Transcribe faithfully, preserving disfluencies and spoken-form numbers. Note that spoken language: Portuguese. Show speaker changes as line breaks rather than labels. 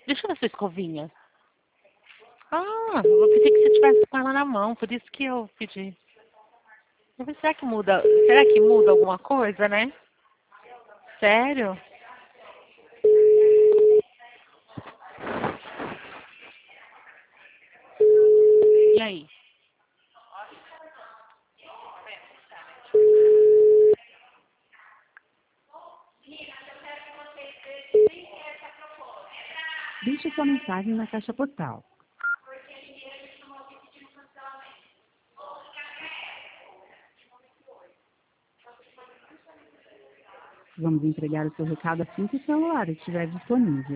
Deixa eu ver sua escovinha. Ah, eu pensei que você tivesse com ela na mão, por isso que eu pedi. Eu falei, será que muda? Será que muda alguma coisa, né? Sério? E aí?
Deixe sua mensagem na caixa postal. Vamos entregar o seu recado assim que o celular estiver disponível.